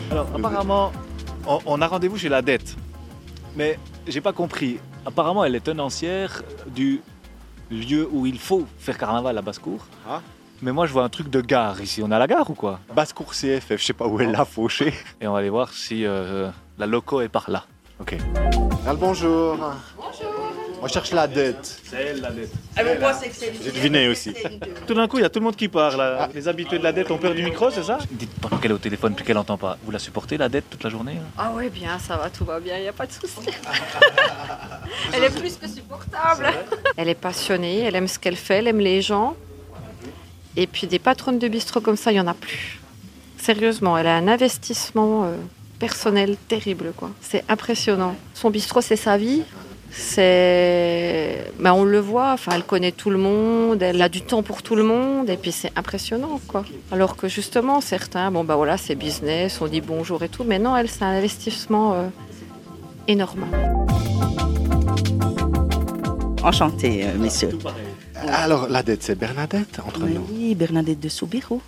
Alors, apparemment, on a rendez-vous chez la dette. Mais j'ai pas compris. Apparemment, elle est tenancière du lieu où il faut faire carnaval à Basse-Cour. Ah. Mais moi, je vois un truc de gare ici. On a la gare ou quoi? Basse-Cour CFF, je sais pas où elle l'a fauché. Et on va aller voir si la loco est par là. Ok. Bonjour. On cherche la dette. C'est elle, la dette. J'ai deviné aussi. Tout d'un coup, il y a tout le monde qui parle. Les habitués de la dette ont peur du micro, c'est ça? Dites pendant qu'elle est au téléphone puis qu'elle n'entend pas. Vous la supportez, la dette, toute la journée là? Ah ouais, bien, ça va, tout va bien, il n'y a pas de souci. Elle est plus que supportable. Elle est passionnée, elle aime ce qu'elle fait, elle aime les gens. Et puis des patronnes de bistrot comme ça, il n'y en a plus. Sérieusement, elle a un investissement personnel terrible, quoi. C'est impressionnant. Son bistrot, c'est sa vie. Ben, on le voit, enfin, elle connaît tout le monde, elle a du temps pour tout le monde, et puis c'est impressionnant, quoi. Alors que justement, certains, bon, ben voilà, c'est business, on dit bonjour et tout, mais non, elle, c'est un investissement énorme. Enchantée, messieurs. Alors, la dette, c'est Bernadette, entre nous. Oui, Bernadette de Soubirous.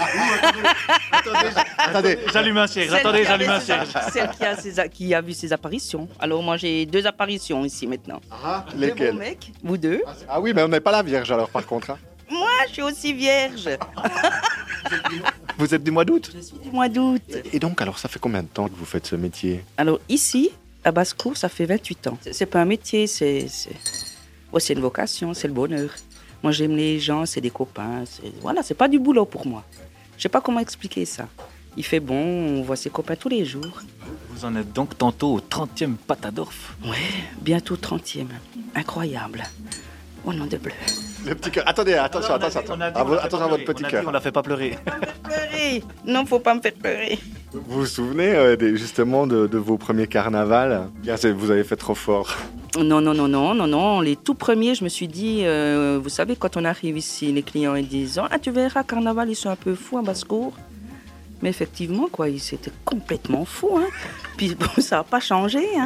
Attendez. J'allume un cierge, attendez, j'allume un cierge. Celle qui a vu ses apparitions. Alors moi j'ai 2 apparitions ici maintenant. Ah, 2 lesquelles? beaux mecs, vous 2. Ah oui, mais on n'est pas la Vierge alors, par contre. Hein. Moi je suis aussi vierge. Vous êtes du mois d'août? Je suis du mois d'août. Et donc, alors, ça fait combien de temps que vous faites ce métier? Alors ici, à Basse-Cour, ça fait 28 ans. C'est pas un métier, c'est une vocation, c'est le bonheur. Moi j'aime les gens, c'est des copains. Voilà, c'est pas du boulot pour moi. Je sais pas comment expliquer ça. Il fait bon, on voit ses copains tous les jours. Vous en êtes donc tantôt au 30e Patadorf. Ouais, bientôt 30e. Incroyable. Au nom de bleu. Le petit cœur. Attendez, attention. Attention à votre petit cœur. On la fait pas pleurer. Pleurer. Non, faut pas me faire pleurer. Vous vous souvenez justement de vos premiers carnavals? Bien, vous avez fait trop fort. Non. Les tout premiers, je me suis dit, vous savez, quand on arrive ici, les clients ils disent « Ah, tu verras, carnaval, ils sont un peu fous à Basse-Cour. » Mais effectivement, quoi, ils étaient complètement fous. Hein. Puis bon, ça n'a pas changé. Hein.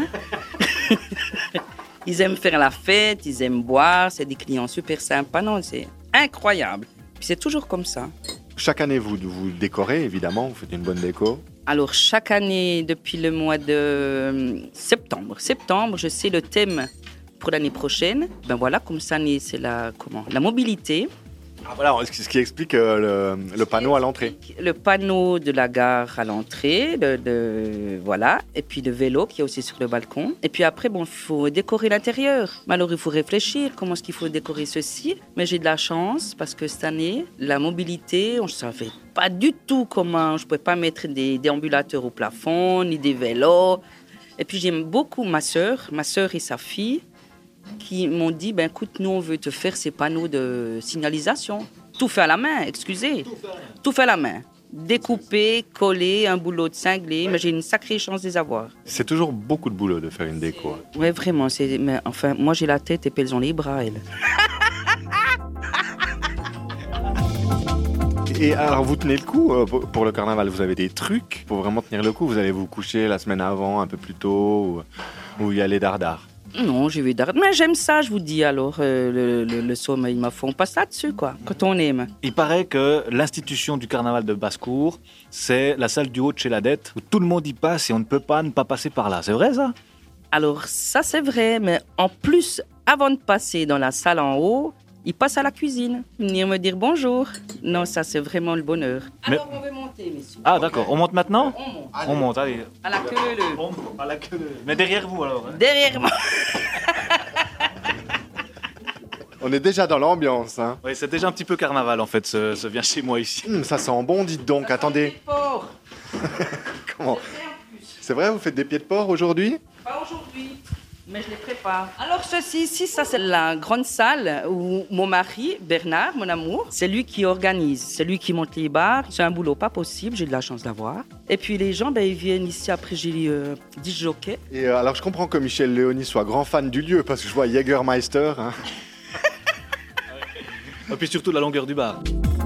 Ils aiment faire la fête, ils aiment boire, c'est des clients super sympas. Non, c'est incroyable. Puis c'est toujours comme ça. Chaque année, vous décorez, évidemment, vous faites une bonne déco. Alors, chaque année, depuis le mois de septembre, je sais le thème pour l'année prochaine. Ben voilà, comme ça, c'est la mobilité. Ah, voilà, ce qui explique le panneau à l'entrée. Le panneau de la gare à l'entrée, voilà, et puis le vélo qui est aussi sur le balcon. Et puis après, bon, il faut décorer l'intérieur. Mais alors, il faut réfléchir comment est-ce qu'il faut décorer ceci. Mais j'ai de la chance parce que cette année, la mobilité, on ne savait pas du tout comment. Je ne pouvais pas mettre des déambulateurs au plafond, ni des vélos. Et puis j'aime beaucoup ma sœur et sa fille, qui m'ont dit, ben écoute, nous on veut te faire ces panneaux de signalisation. Tout fait à la main, excusez. Tout fait à la main. Découper, coller, un boulot de cinglé, mais j'ai une sacrée chance de les avoir. C'est toujours beaucoup de boulot de faire une déco. Oui, vraiment. Mais enfin, moi j'ai la tête et puis elles ont les bras, elles. Et alors, vous tenez le coup pour le carnaval? Vous avez des trucs pour vraiment tenir le coup? Vous allez vous coucher la semaine avant, un peu plus tôt, ou y aller dardard? Non, je vais d'arrêter. Mais j'aime ça, je vous dis. Alors, le sommeil, il m'a fait. On passe là-dessus, quoi, quand on aime. Il paraît que l'institution du carnaval de Basse-Cour, c'est la salle du haut de chez la dette, où tout le monde y passe et on ne peut pas ne pas passer par là. C'est vrai, ça? Alors, ça, c'est vrai. Mais en plus, avant de passer dans la salle en haut, il passe à la cuisine, venir me dire bonjour. Non, ça, c'est vraiment le bonheur. Alors, on veut monter, messieurs. Ah, d'accord. On monte maintenant? On monte. On monte, allez. À la queue leu. On monte à la queue leu. Mais derrière vous, alors. Hein. Derrière moi. On est déjà dans l'ambiance. Hein. Oui, c'est déjà un petit peu carnaval, en fait, ce vient chez moi ici. Ça sent bon, dites donc. Attendez. Porc. Comment? C'est vrai, vous faites des pieds de porc aujourd'hui? Pas aujourd'hui, mais je les prépare. Alors ceci ici, ça c'est la grande salle où mon mari, Bernard, mon amour, c'est lui qui organise, c'est lui qui monte les bars. C'est un boulot pas possible, j'ai de la chance d'avoir. Et puis les gens, ils viennent ici après j'ai 10 jockeys. Et alors je comprends que Michel Léony soit grand fan du lieu parce que je vois Jägermeister. Hein. Et puis surtout la longueur du bar.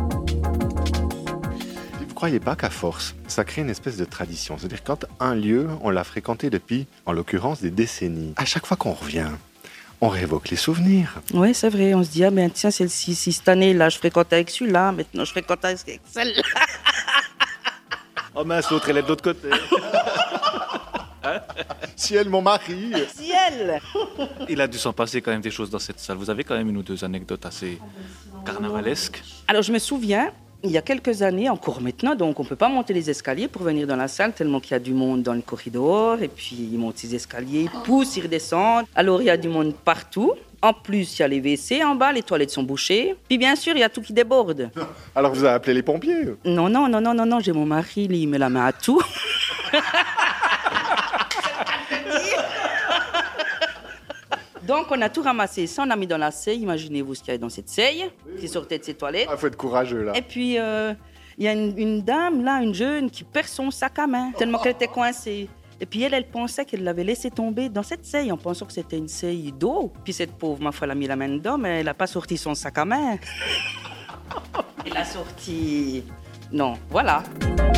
Vous croyez pas qu'à force, ça crée une espèce de tradition? C'est-à-dire quand un lieu, on l'a fréquenté depuis, en l'occurrence, des décennies. À chaque fois qu'on revient, on réévoque les souvenirs. Oui, c'est vrai. On se dit, ah ben tiens, celle-ci, si cette année-là, je fréquente avec celui-là, maintenant je fréquente avec celle-là. Oh mince, l'autre, elle est de l'autre côté. Ciel, mon mari. Ciel. Il a dû s'en passer quand même des choses dans cette salle. Vous avez quand même une ou deux anecdotes assez carnavalesques. Alors je me souviens, il y a quelques années, encore maintenant, donc on ne peut pas monter les escaliers pour venir dans la salle tellement qu'il y a du monde dans le corridor. Et puis ils montent les escaliers, ils poussent, ils redescendent. Alors il y a du monde partout. En plus, il y a les WC en bas, les toilettes sont bouchées. Puis bien sûr, il y a tout qui déborde. Alors vous avez appelé les pompiers? Non, j'ai mon mari, lui, il met la main à tout. Donc, on a tout ramassé, ça, on a mis dans la seille. Imaginez-vous ce qu'il y a dans cette seille, qui sortait de ses toilettes. Il faut être courageux, là. Et puis, il y a une dame, là, une jeune, qui perd son sac à main, tellement qu'elle était coincée. Et puis, elle pensait qu'elle l'avait laissé tomber dans cette seille, en pensant que c'était une seille d'eau. Puis, cette pauvre, ma foi, elle a mis la main dedans, mais elle n'a pas sorti son sac à main. Elle a sorti... Non, voilà.